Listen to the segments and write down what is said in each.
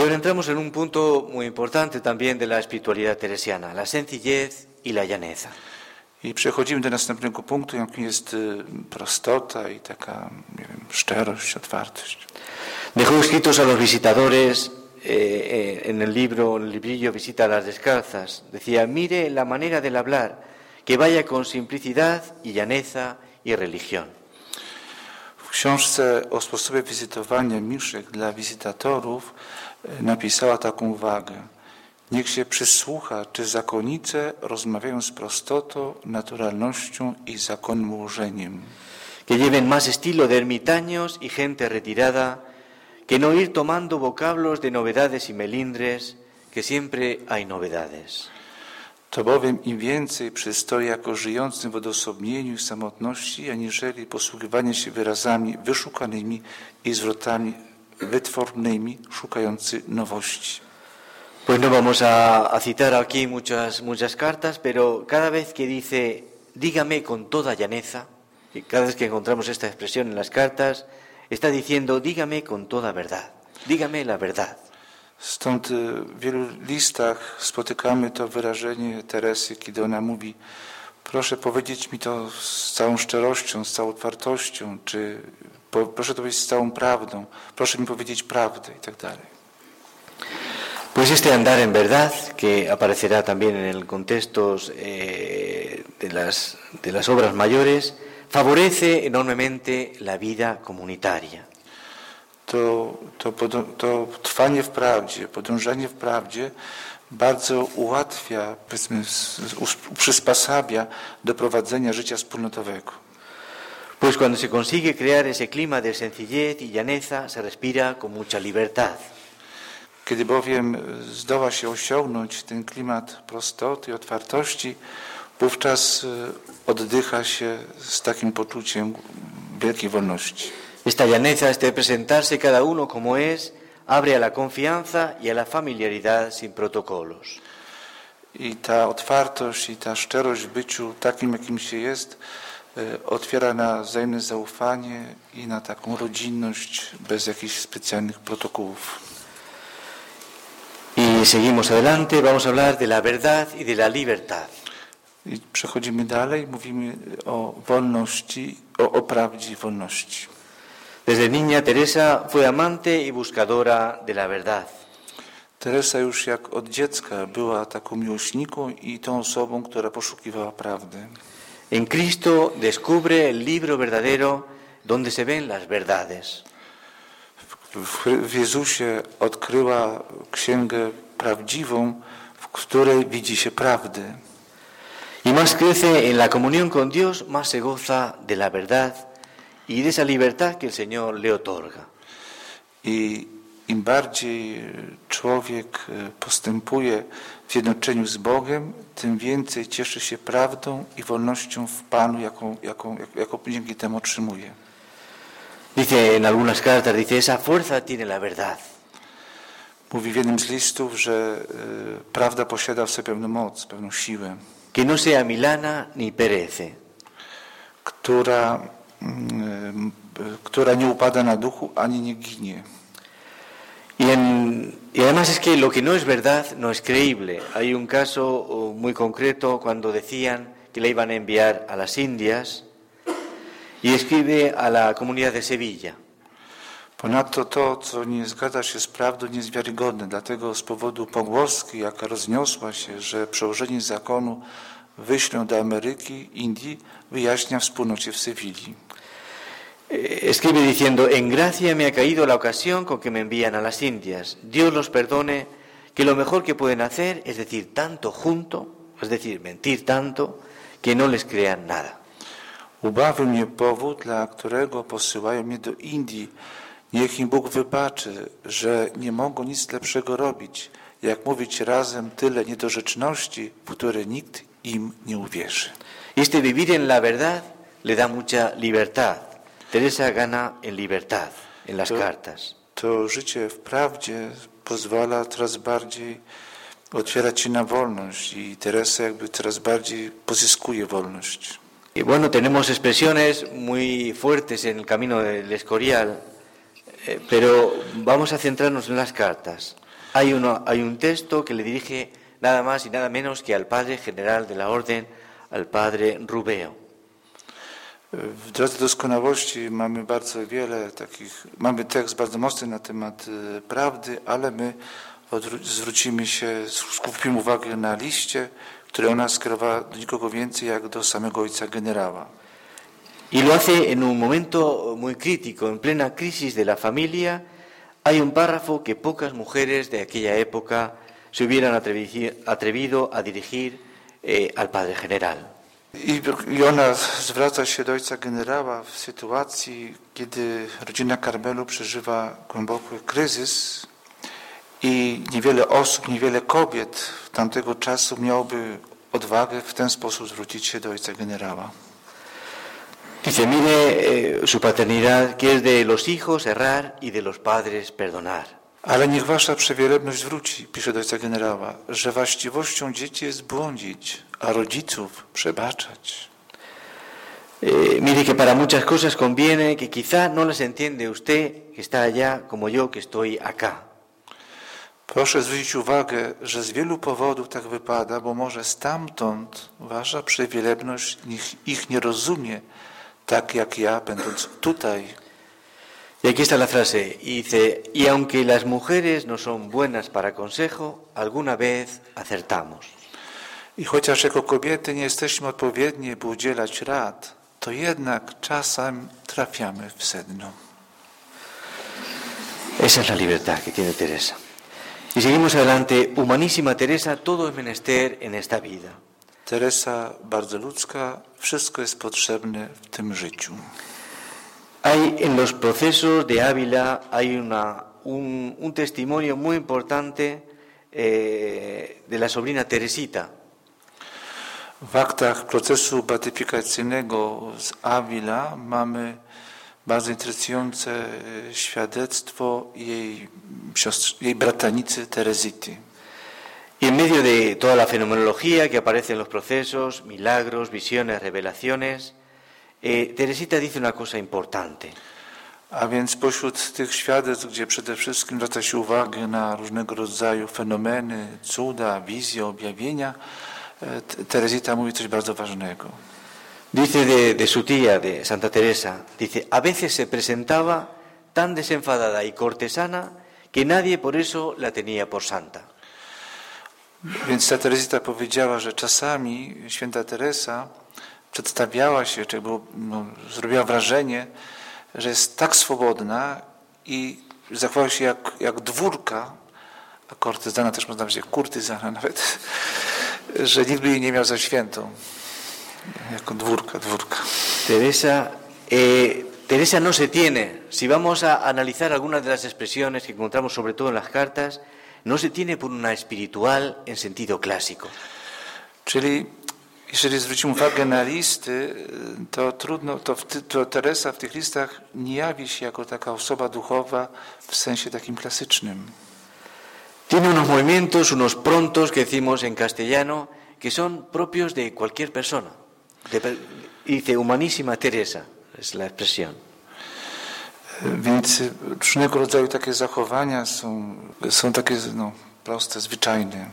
ahora entramos en un punto muy importante también de la espiritualidad teresiana, la sencillez y la llaneza. I przechodzimy do następnego punktu, jakim jest prostota i taka, nie wiem, szczerość, otwartość. Dejó escritos a los visitadores en el librillo Visita a las Descalzas. Decía, mire la manera del hablar, que vaya con simplicidad y llaneza y religión. W książce o sposobie wizytowania miszek dla wizytatorów napisała taką uwagę. Niech się przysłucha, czy zakonnice rozmawiają z prostotą, naturalnością i zakonnym ułożeniem. Que lleven más estilo de ermitaños y gente retirada, que no ir tomando vocablos de novedades y melindres, que siempre hay novedades. To bowiem im więcej przystoi jako żyjącym w odosobnieniu i samotności, aniżeli posługiwanie się wyrazami wyszukanymi i zwrotami wytwornymi, szukający nowości. Pues no vamos a citar aquí muchas cartas, pero cada vez que dice, dígame con toda llaneza, y cada vez que encontramos esta expresión en las cartas, está diciendo, dígame con toda verdad, dígame la verdad. Stąd w wielu listach spotykamy to wyrażenie Teresy, kiedy ona mówi, proszę powiedzieć mi to z całą szczerością, z całą otwartością, czy proszę to powiedzieć z całą prawdą, proszę mi powiedzieć prawdę i tak dalej. Pues este andar en verdad, que aparecerá también en el contexto de las obras mayores, favorece enormemente la vida comunitaria. To trwanie w prawdzie, podążanie w prawdzie bardzo ułatwia, powiedzmy, przysposabia do prowadzenia życia wspólnotowego. Pues cuando se consigue crear ese clima de sencillez y llaneza, se respira con mucha libertad. Kiedy bowiem zdoła się osiągnąć ten klimat prostoty i otwartości, wówczas oddycha się z takim poczuciem wielkiej wolności. Esta llaneza, este presentarse cada uno como es, abre a la confianza y a la familiaridad sin protocolos. I ta otwartość i ta szczerość w byciu takim, jakim się jest, otwiera na wzajemne zaufanie i na taką rodzinność bez jakichś specjalnych protokołów. Y seguimos adelante, vamos a hablar de la verdad y de la libertad. I przechodzimy dalej, mówimy o wolności, o prawdzie i wolności. Desde niña Teresa fue amante y buscadora de la verdad. Teresa już jak od dziecka była taką miłośniką i tą osobą, która poszukiwała prawdy. En Cristo descubre el libro verdadero donde se ven las verdades. W Jezusie odkryła księgę prawdziwą, w której widzi się prawdy. Y más crece en la comunión con Dios, más se goza de la verdad y de esa libertad que el Señor le otorga. I im bardziej człowiek postępuje w zjednoczeniu z Bogiem, tym więcej cieszy się prawdą i wolnością w Panu, jaką dzięki temu otrzymuje. Dice en algunas cartas, dice, esa fuerza tiene la verdad. Mówi w jednym z listów, że prawda posiada w sobie pewną moc, pewną siłę. Que no sea milana ni perece. Która nie upada na duchu, ani nie ginie. Y además es que lo que no es verdad no es creíble. Hay un caso muy concreto cuando decían que la iban a enviar a las Indias y escribe a la comunidad de Sevilla. Ponadto to, co nie zgadza się z prawdą, nie jest wiarygodne. Dlatego z powodu pogłoski, jaka rozniosła się, że przełożeni zakonu wyślą do Ameryki, Indii, wyjaśnia wspólnocie w Sewilli. Escribe diciendo, en gracia me ha caído la ocasión con que me envían a las Indias. Dios los perdone, que lo mejor que pueden hacer es decir tanto junto, es decir, mentir tanto, que no les crean nada. Ubawił mnie powód, dla którego posyłają mnie do Indii. Niech im Bóg wybaczy, że nie mogą nic lepszego robić, jak mówić razem tyle niedorzeczności, w które nikt im nie uwierzy. Este vivir en la verdad le da mucha libertad. Teresa gana en libertad, en las cartas. To życie w prawdzie pozwala coraz bardziej otwierać się na wolność i Teresa jakby coraz bardziej pozyskuje wolność. Y bueno, tenemos expresiones muy fuertes en el camino del Escorial, pero vamos a centrarnos en las cartas. Hay un texto que le dirige nada más y nada menos que al padre general de la orden, al padre Rubeo. W drodze doskonałości mamy bardzo wiele mamy tekst bardzo mocny na temat prawdy, ale my skupimy uwagę na liście, który ona skierowała do nikogo więcej jak do samego ojca generała. Y lo hace en un momento muy crítico, en plena crisis de la familia. Hay un párrafo que pocas mujeres de aquella época se hubieran atrevido a dirigir al padre general. I ona zwraca się do ojca generała w sytuacji, kiedy rodzina Karmelu przeżywa głęboki kryzys i niewiele osób, niewiele kobiet tamtego czasu miałoby odwagę w ten sposób zwrócić się do ojca generała. Dice, mire su paternidad, que es de los hijos errar y de los padres perdonar. Ale niech wasza przewielebność wróci, pisze do ojca generała, że właściwością dzieci jest błądzić, a rodziców przebaczać. Mire que para muchas cosas conviene que quizá no las entiende usted, que está allá, como yo, que estoy acá. Proszę zwrócić uwagę, że z wielu powodów tak wypada, bo może stamtąd wasza przewielebność ich nie rozumie, tak jak ja, będąc tutaj. Y aquí está la frase, y dice, y aunque las mujeres no son buenas para consejo, alguna vez acertamos. I chociaż jako kobiety nie jesteśmy odpowiednie, by udzielać rad, to jednak czasem trafiamy w sedno. Esa es la libertad que tiene Teresa. Y seguimos adelante, humanísima Teresa, todo es menester en esta vida. Teresa bardzo ludzka, wszystko jest potrzebne w tym życiu. Hay en los procesos de Ávila hay un testimonio muy importante de la sobrina Teresita. W aktach procesu beatyfikacyjnego z Ávila mamy bardzo interesujące świadectwo jej bratanicy Teresity. Y en medio de toda la fenomenología que aparece en los procesos, milagros, visiones, revelaciones, Teresita dice una cosa importante. A więc pośród tych świadectw, gdzie przede wszystkim zwraca się uwagę na różnego rodzaju fenomeny, cuda, wizje, objawienia, Teresita mówi coś bardzo ważnego. Dice de su tía, de Santa Teresa, dice, a veces se presentaba tan desenfadada y cortesana que nadie por eso la tenía por santa. Więc ta Teresita powiedziała, że czasami święta Teresa przedstawiała się, zrobiła wrażenie, że jest tak swobodna i zachowała się jak dwórka, a kortyzana też można powiedzieć, kurtyzana nawet, że nikt by jej nie miał za świętą. Jako dwórka. Teresa no se tiene. Si vamos a analizar algunas de las expresiones que encontramos sobre todo en las cartas, no se tiene por una espiritual en sentido clásico. Czyli jeżeli zwrócimy uwagę na listy, to trudno, to Teresa w tych listach nie jawi się jako taka osoba duchowa w sensie takim klasycznym. Tiene unos movimientos, unos prontos que decimos en castellano, que son propios de cualquier persona. Dice humanísima Teresa, es la expresión. Więc różnego rodzaju takie zachowania są takie proste, zwyczajne.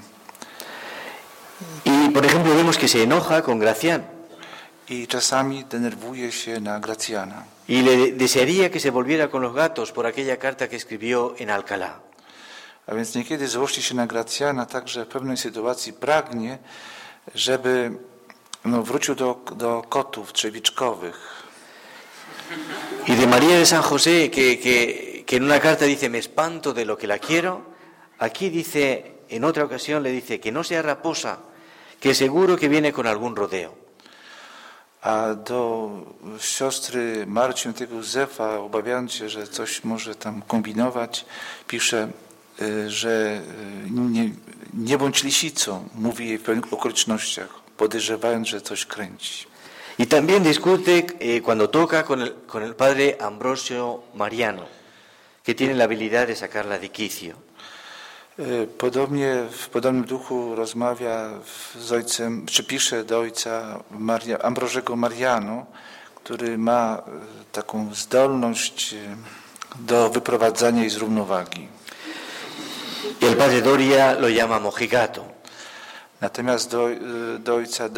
Y por ejemplo vemos que se enoja con Gracián. I czasami denerwuje się na Gracjana. Y le desearía que se volviera con los gatos por aquella carta que escribió en Alcalá. A więc niekiedy złości się na Gracjana, także w pewnej sytuacji pragnie, żeby wrócił do kotów trzewiczkowych. Y de María de San José, que en una carta dice, me espanto de lo que la quiero, aquí dice, en otra ocasión le dice, que no sea raposa, que seguro que viene con algún rodeo. A do siostry Marii Świętego Józefa, obawiając się, że coś może tam kombinować, pisze, że nie bądź lisicą, mówi jej w pewnych okolicznościach, podejrzewając, że coś kręci. Y también discute cuando toca con el padre Ambrosio Mariano, que tiene la habilidad de sacarla de quicio. Podobnie w podobnym duchu rozmawia z ojcem, czy pisze do ojca Ambrożego Mariano, który ma taką zdolność do wyprowadzania jej z równowagi. Y el padre Doria lo llama mojigato. Natomiast do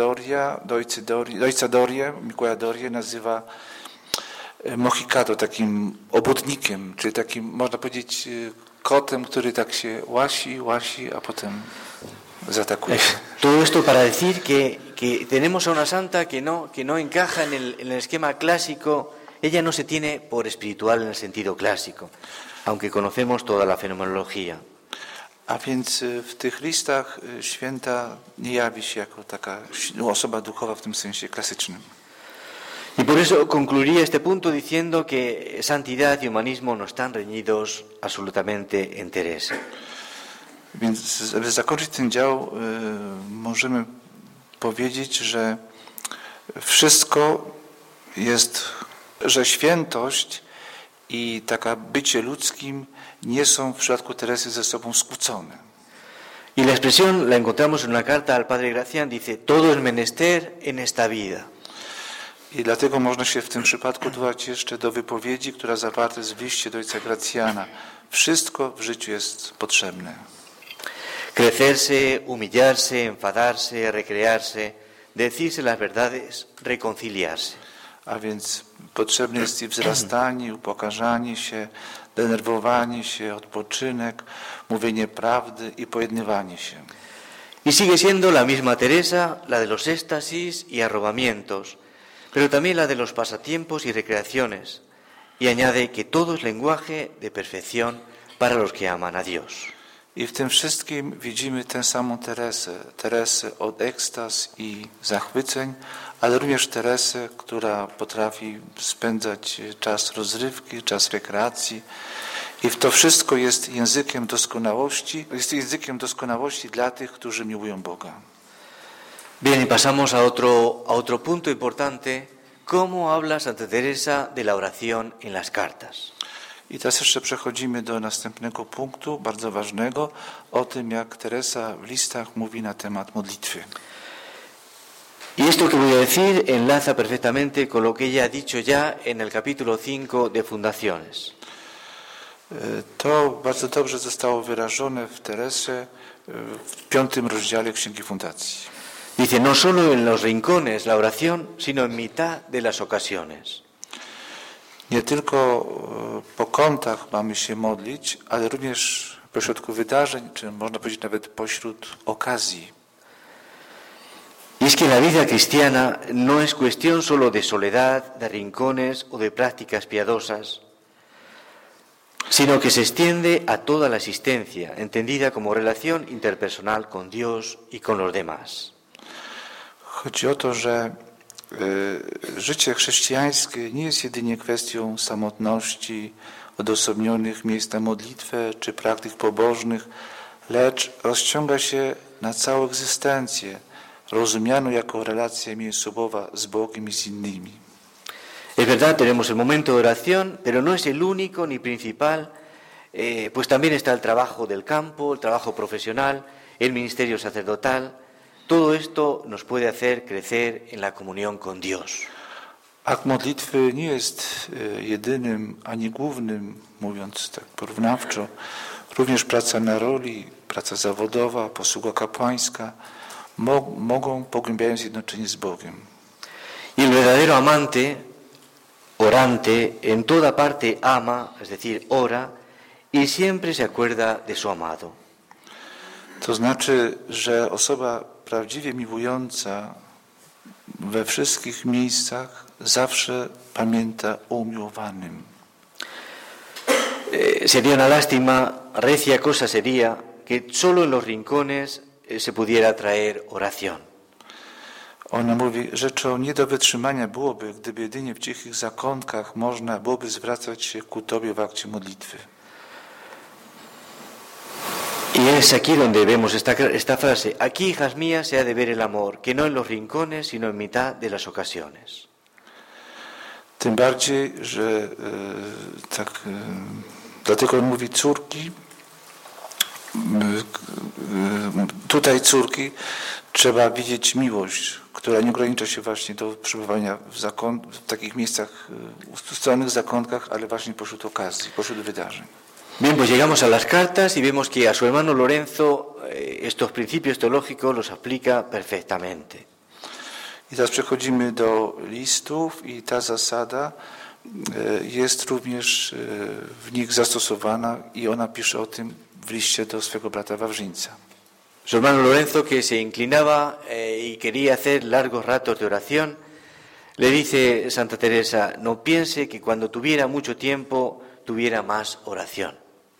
ojca Doria, Mikołaja Dorię nazywa mojigato, takim obłudnikiem, czyli takim, można powiedzieć, kotem, który tak się łasi, a potem zaatakuje. Todo esto para decir que tenemos a una santa que no encaja en el esquema clásico. Ella no se tiene por espiritual en el sentido clásico, aunque conocemos toda la fenomenología. A więc w tych listach święta nie jawi się jako taka osoba duchowa w tym sensie klasycznym. Y por eso concluiría este punto diciendo que santidad y humanismo no están reñidos absolutamente en Teresa. Więc, żeby zakończyć ten dział, możemy powiedzieć, że wszystko jest, że świętość i taka bycie ludzkim nie są w przypadku Teresy ze sobą skłócone. Y la expresión la encontramos en una carta al padre Gracián, dice, todo es menester en esta vida. I dlatego można się w tym przypadku odwołać jeszcze do wypowiedzi, która zawarta jest w liście do ojca Gracjana. Wszystko w życiu jest potrzebne. Crecerse, humillarse, enfadarse, recrearse, decirse las verdades, reconciliarse. A więc potrzebne jest i wzrastanie, i upokarzanie się, denerwowanie się, odpoczynek, mówienie prawdy i pojednywanie się. Y sigue siendo la misma Teresa, la de los éxtasis y arrobamientos, pero también la de los pasatiempos y recreaciones, y añade que todo es lenguaje de perfección para los que aman a Dios. I w tym wszystkim widzimy tę samą Teresę od ekstaz i zachwyceń, ale również Teresę, która potrafi spędzać czas rozrywki, czas rekreacji. I to wszystko jest językiem doskonałości dla tych, którzy miłują Boga. Bien, y pasamos a otro punto importante, cómo habla Santa Teresa de la oración en las cartas. I teraz jeszcze przechodzimy do następnego punktu, bardzo ważnego, o tym, jak Teresa w listach mówi na temat modlitwy. Y esto que voy a decir enlaza perfectamente con lo que ella ha dicho ya en el capítulo 5 de Fundaciones. To bardzo dobrze zostało wyrażone w Teresie w 5 rozdziale Księgi Fundacji. Dice, no solo en los rincones la oración, sino en mitad de las ocasiones. Nie tylko po kątach mamy się modlić, ale również pośrodku wydarzeń, czy można powiedzieć nawet pośród okazji. Y es que la vida cristiana no es cuestión solo de soledad, de rincones o de prácticas piadosas, sino que se extiende a toda la existencia, entendida como relación interpersonal con Dios y con los demás. Chodzi o to, że życie chrześcijańskie nie jest jedynie kwestią samotności, odosobnionych miejsc na modlitwę czy praktyk pobożnych, lecz rozciąga się na całą egzystencję, rozumianą jako relacja międzysobowa z Bogiem i z innymi. Es verdad, tenemos el momento de oración, pero no es el único ni principal, pues también está el trabajo del campo, el trabajo profesional, el ministerio sacerdotal. Todo esto nos puede hacer crecer en la comunión con Dios. Akt modlitwy nie jest jedynym ani głównym, mówiąc tak porównawczo. Również praca na roli, praca zawodowa, posługa kapłańska mogą pogłębiać zjednoczenie z Bogiem. Y el verdadero amante, orante, en toda parte ama, es decir, ora, y siempre se acuerda de su amado. To znaczy, że osoba prawdziwie miłująca we wszystkich miejscach zawsze pamięta o umiłowanym. Sería una lástima, recia cosa sería, que solo en los rincones se pudiera traer oración. Ona mówi, rzeczą nie do wytrzymania byłoby, gdyby jedynie w cichych zakątkach można byłoby zwracać się ku Tobie w akcie modlitwy. Y es aquí donde vemos esta frase, aquí, hijas mías, se ha de ver el amor, que no en los rincones, sino en mitad de las ocasiones. Tym bardziej, że dlatego on mówi córki, tutaj córki, trzeba widzieć miłość, która nie ogranicza się właśnie do przebywania w takich miejscach, ustronnych zakątkach, ale właśnie pośród okazji, pośród wydarzeń. Bien, pues llegamos a las cartas y vemos que a su hermano Lorenzo estos principios teológicos los aplica perfectamente. I teraz przechodzimy do listów i ta zasada jest również w nich zastosowana i ona pisze o tym w liście do swego brata Wawrzyńca. Su hermano Lorenzo, que se inclinaba y quería hacer largos ratos de oración, le dice Santa Teresa, no piense que cuando tuviera mucho tiempo tuviera más oración.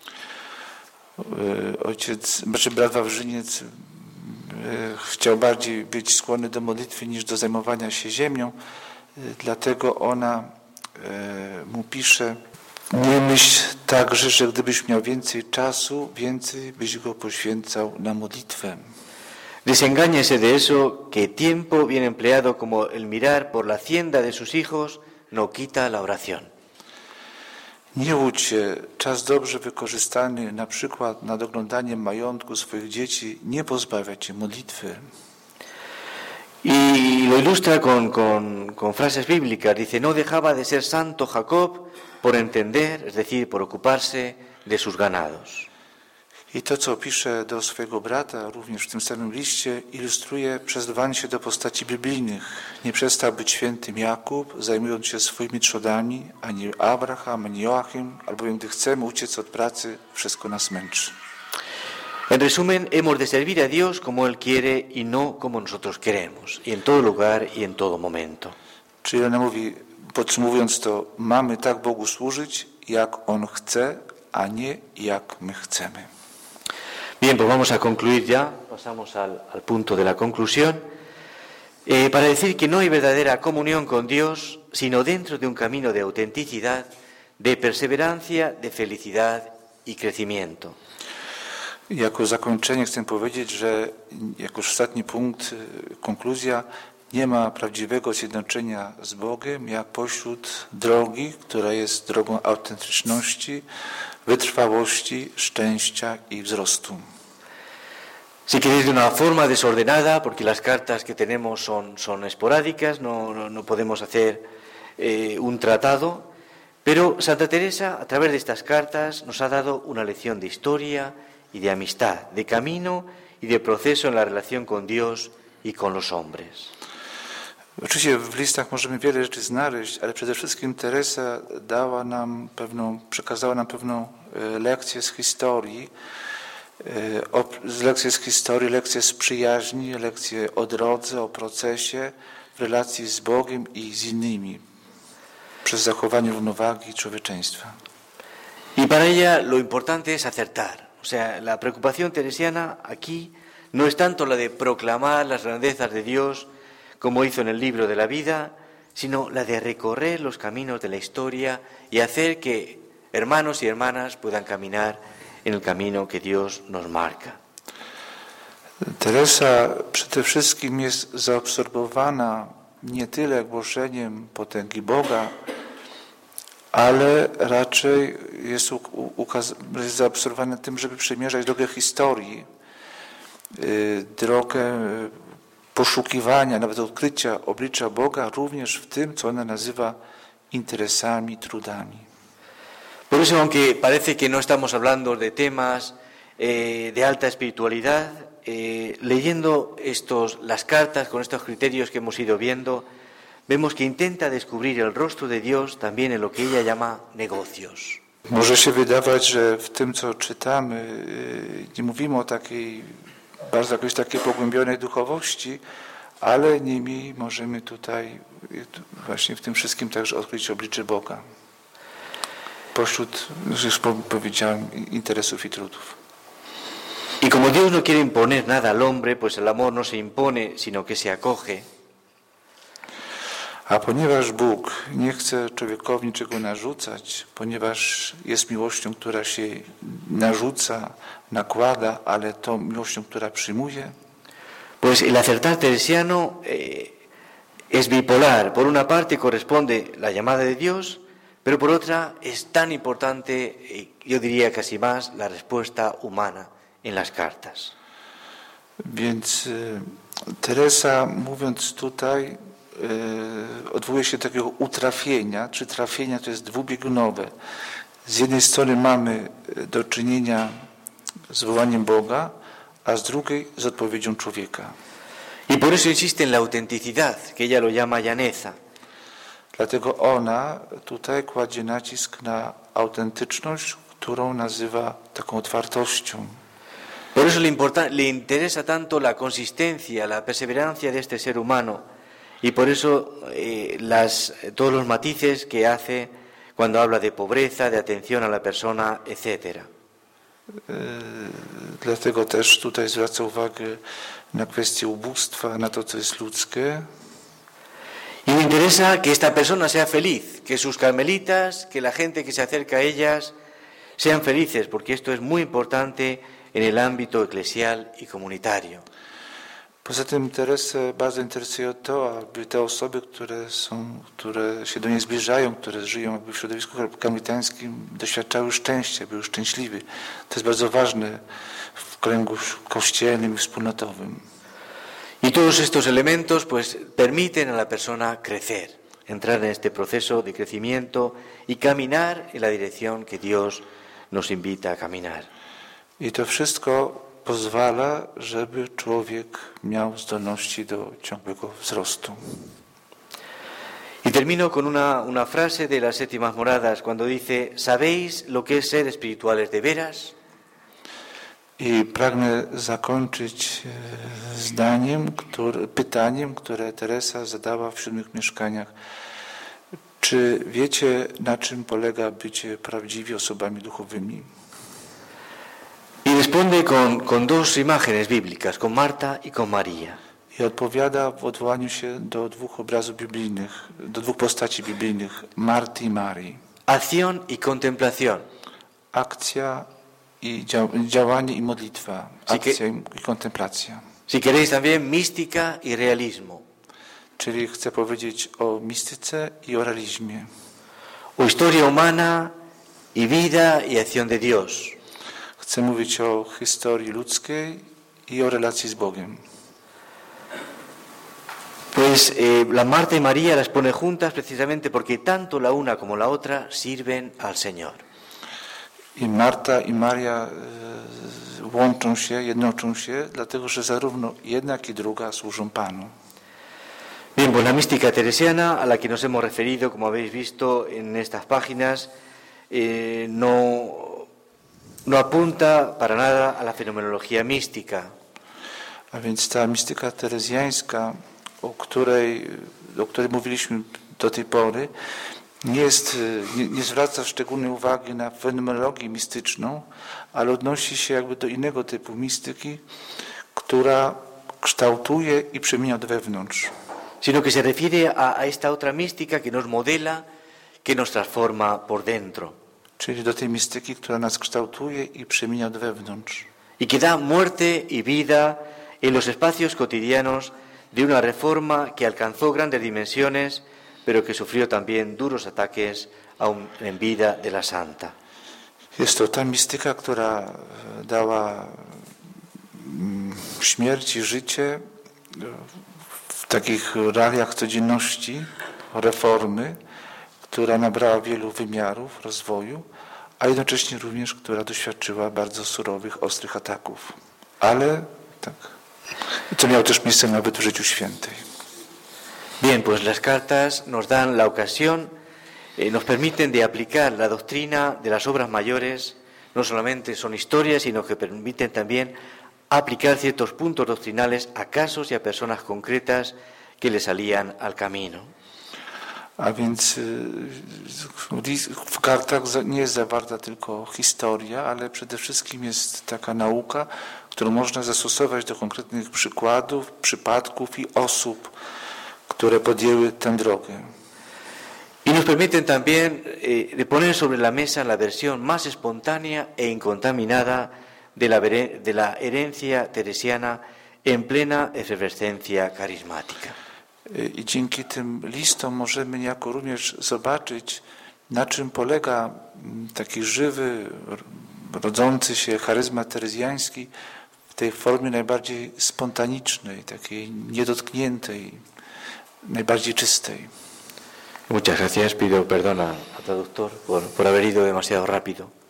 Brat Wawrzyniec chciał bardziej być skłonny do modlitwy niż do zajmowania się ziemią, dlatego ona mu pisze, nie myśl także, że gdybyś miał więcej czasu, więcej byś go poświęcał na modlitwę. Desengáñese de eso, que tiempo bien empleado como el mirar por la hacienda de sus hijos no quita la oración. Nie łudź się, czas dobrze wykorzystany, na przykład nad oglądaniem majątku swoich dzieci, nie pozbawia cię modlitwy. Y lo ilustra con frases bíblicas. Dice, no dejaba de ser santo Jacob por entender, es decir, por ocuparse de sus ganados. I to, co pisze do swojego brata, również w tym samym liście, ilustruje przyznawanie się do postaci biblijnych. Nie przestał być świętym Jakub, zajmując się swoimi trzodami, ani Abraham, ani Joachim, albowiem gdy chcemy uciec od pracy, wszystko nas męczy. En resumen, hemos de servir a Dios como Él quiere y no como nosotros queremos, y en todo lugar y en todo momento. Czyli ona mówi, podsumowując to, mamy tak Bogu służyć, jak On chce, a nie jak my chcemy. Bien, pues vamos a concluir ya, pasamos al punto de la conclusión, para decir que no hay verdadera comunión con Dios, sino dentro de un camino de autenticidad, de perseverancia, de felicidad y crecimiento. Jako zakończenie chcę powiedzieć, że jako ostatni punkt, konkluzja, nie ma prawdziwego zjednoczenia z Bogiem, jak pośród drogi, która jest drogą autentyczności, wytrwałości, szczęścia i wzrostu. Si queréis de una forma desordenada, porque las cartas que tenemos son esporádicas, no podemos hacer un tratado, pero Santa Teresa, a través de estas cartas, nos ha dado una lección de historia y de amistad, de camino y de proceso en la relación con Dios y con los hombres. Oczywiście w listach możemy wiele rzeczy znaleźć, ale przede wszystkim Teresa przekazała nam pewną lekcję z historii, lekcję z przyjaźni, lekcję o drodze, o procesie w relacji z Bogiem i z innymi, przez zachowanie równowagi człowieczeństwa. Y para ella lo importante es acertar. O sea, la preocupación teresiana aquí no es tanto la de proclamar las grandezas de Dios, como hizo en el libro de la vida, sino la de recorrer los caminos de la historia y hacer que hermanos y hermanas puedan caminar en el camino que Dios nos marca. Teresa przede wszystkim jest zaabsorbowana nie tyle głoszeniem potęgi Boga, ale raczej jest zaabsorbowana tym, żeby przemierzać drogę historii, drogę poszukiwania, nawet odkrycia oblicza Boga, również w tym, co ona nazywa interesami, trudami. Por eso, aunque parece que no estamos hablando de temas de alta espiritualidad, leyendo las cartas con estos criterios que hemos ido viendo, vemos que intenta descubrir el rostro de Dios también en lo que ella llama negocios. Może się wydawać, że w tym, co czytamy, nie mówimy o takiej bardzo jakiejś takiej pogłębionej duchowości, ale niemniej możemy tutaj właśnie w tym wszystkim także odkryć oblicze Boga. Pośród, już powiedziałem, interesów i trudów. Y como Dios no quiere imponer nada al hombre, pues el amor no se impone, sino que se acoge. A ponieważ Bóg nie chce człowiekowi niczego narzucać, ponieważ jest miłością, która się narzuca, nakłada, ale to miłością, która przyjmuje, pues el acertar teresiano es bipolar. Por una parte corresponde la llamada de Dios, pero por otra es tan importante, yo diría casi más, la respuesta humana en las cartas. Więc Teresa, mówiąc tutaj, odwołuje się do takiego utrafienia, czy trafienia to jest dwubiegunowe. Z jednej strony mamy do czynienia z wołaniem Boga, a z drugiej z odpowiedzią człowieka. Y por eso insiste en la autenticidad, que ella lo llama llaneza. Dlatego ona tutaj kładzie nacisk na autentyczność, którą nazywa taką otwartością. Por eso le interesa tanto la consistencia, la perseverancia de este ser humano, y por eso todos los matices que hace cuando habla de pobreza, de atención a la persona, etc. Dlatego też tutaj zwraca uwagę na kwestię ubóstwa, na to, co jest ludzkie. Y me interesa que esta persona sea feliz, que sus carmelitas, que la gente que se acerca a ellas sean felices, porque esto es muy importante en el ámbito eclesial y comunitario. Poza tym Teresę bardzo interesuje to, aby te osoby, które się do niej zbliżają, które żyją jakby w środowisku karmelitańskim, doświadczały szczęścia, były szczęśliwi. To jest bardzo ważne w kręgu kościelnym i wspólnotowym. Y todos estos elementos pues permiten a la persona crecer, entrar en este proceso de crecimiento y caminar en la dirección que Dios nos invita a caminar. I to wszystko pozwala, żeby człowiek miał zdolności do ciągłego wzrostu. Y termino con una frase de las séptimas moradas cuando dice: ¿sabéis lo que es ser espirituales de veras? I pragnę zakończyć pytaniem, które Teresa zadała w 7 mieszkaniach. Czy wiecie, na czym polega bycie prawdziwie osobami duchowymi? Y responde con dos imágenes bíblicas, con Marta y con María. I odpowiada w odwołaniu się do 2 obrazów biblijnych, do 2 postaci biblijnych, Marty i Marii. Acción y contemplación. Akcja i działanie i modlitwa, akcja i kontemplacja. Si queréis también mística y realismo. Czyli chcę powiedzieć o mistyce i o realizmie. O historia humana y vida y acción de Dios. Chcę mówić o historii ludzkiej i o relacji z Bogiem. Pues la Marta y María las pone juntas precisamente porque tanto la una como la otra sirven al Señor. I Marta i Maria łączą się, jednoczą się, dlatego że zarówno jedna, jak i druga służą Panu. Bien, pues la mística teresiana, a la que nos hemos referido, como habéis visto en estas páginas, no apunta para nada a la fenomenología mística. A więc ta mistyka terezjańska, o której mówiliśmy do tej pory, nie zwraca szczególnej uwagi na fenomenologię mistyczną, ale odnosi się jakby do innego typu mistyki, która kształtuje i przemienia od wewnątrz. Sino que se refiere a esta otra mística que nos modela, que nos transforma por dentro. Czyli do tej mistyki, która nas kształtuje i przemienia od wewnątrz. Y que da muerte y vida en los espacios cotidianos de una reforma que alcanzó grandes dimensiones, pero que sufrió también duros ataques aún en vida de la santa. Jest to ta mistyka, która dała śmierć i życie w takich realiach codzienności, reformy, która nabrała wielu wymiarów rozwoju, a jednocześnie również, która doświadczyła bardzo surowych, ostrych ataków. Ale tak, to miało też miejsce nawet w życiu świętej. Bien, pues las cartas nos dan la ocasión, nos permiten de aplicar la doctrina de las obras mayores. No solamente son historias, sino que permiten también aplicar ciertos puntos doctrinales a casos y a personas concretas que le salían al camino. A więc w kartach nie jest zawarta tylko historia, ale przede wszystkim jest taka nauka, którą można zastosować do konkretnych przykładów, przypadków i osób, które podjęły tę drogę. Y nos permiten también de poner sobre la mesa la versión más espontánea e incontaminada de la herencia teresiana en plena efervescencia carismática. I dzięki tym listom możemy niejako również zobaczyć, na czym polega taki żywy, rodzący się charyzmat terezjański w tej formie najbardziej spontanicznej, takiej niedotkniętej, najbardziej czystej. Muchas gracias. Pido perdón al traductor por haber ido demasiado rápido.